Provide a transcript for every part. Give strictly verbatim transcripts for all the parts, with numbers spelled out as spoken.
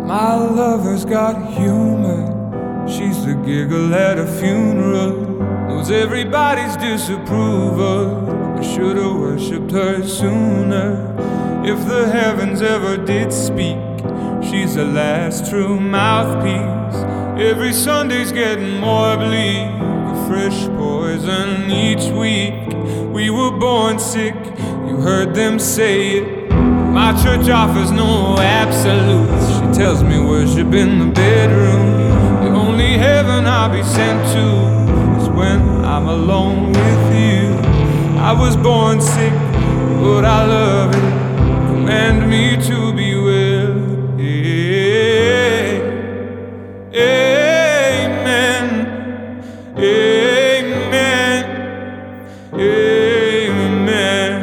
My lover's got humor. She's the giggle at a funeral. Knows everybody's disapproval. I should've worshipped her sooner. If the heavens ever did speak, she's the last true mouthpiece. Every Sunday's getting more bleak, a fresh poison each week. We were born sick, you heard them say it. My church offers no absolutes. She tells me worship in the bedroom. The only heaven I'll be sent to is when I'm alone with you. I was born sick, but I love it. Command me to be well. Amen. Amen. Amen.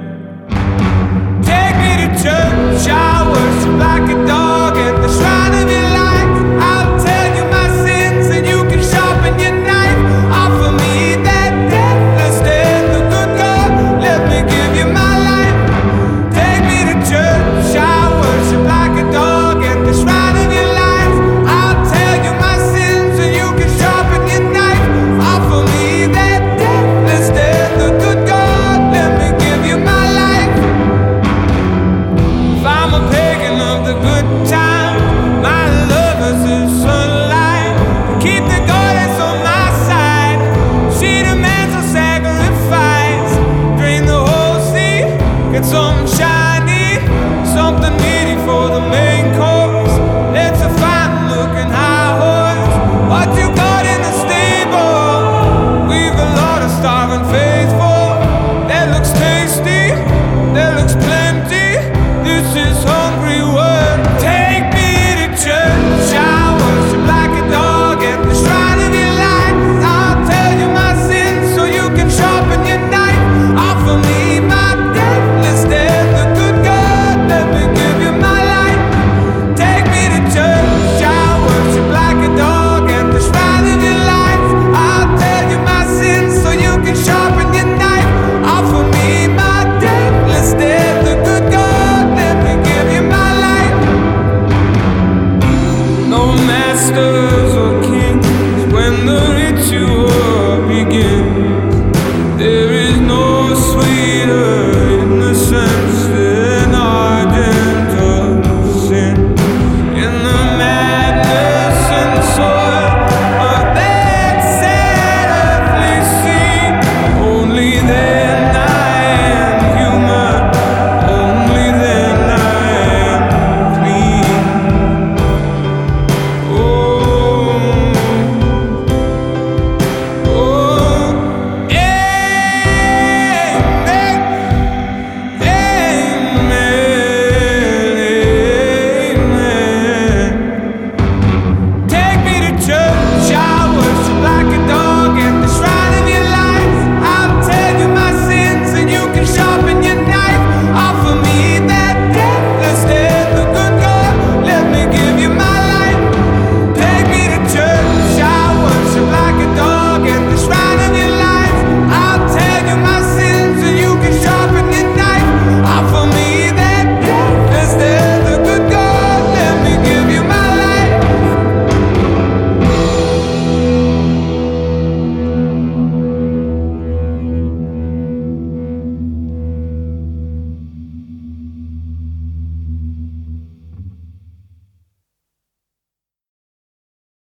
Take me to church, I worship like a dog at the shrine of your life. I'll tell you my sins and you can sharpen your knife. Offer me that deathless death, the good God, let me give you my life. Take me to church, I worship like a dog at the shrine of your life. I'll tell you my sins and you can sharpen your knife. Offer me that deathless death, the good God, let me give you my life. If I'm a pagan of the good time, my lover's is sunlight. Keep the goddess on my side. She demands a sacrifice. Drain the whole sea, get something shiny, something meaty for the main course. Let's a fine looking high horse. What you got in the stable? We've a lot of starving faithful. That looks tasty, that looks plenty. This is hungry work. Take me to church, I worship like a dog at the shrine of your life. I'll tell you my sins so you can sharpen your knife. Offer me my deathless death, the good God, let me give you my life. Take me to church, I worship like a dog at the shrine of your life. I'll tell you my sins so you can sharpen your knife. Offer me my deathless death, the good God, let me give you my life. No master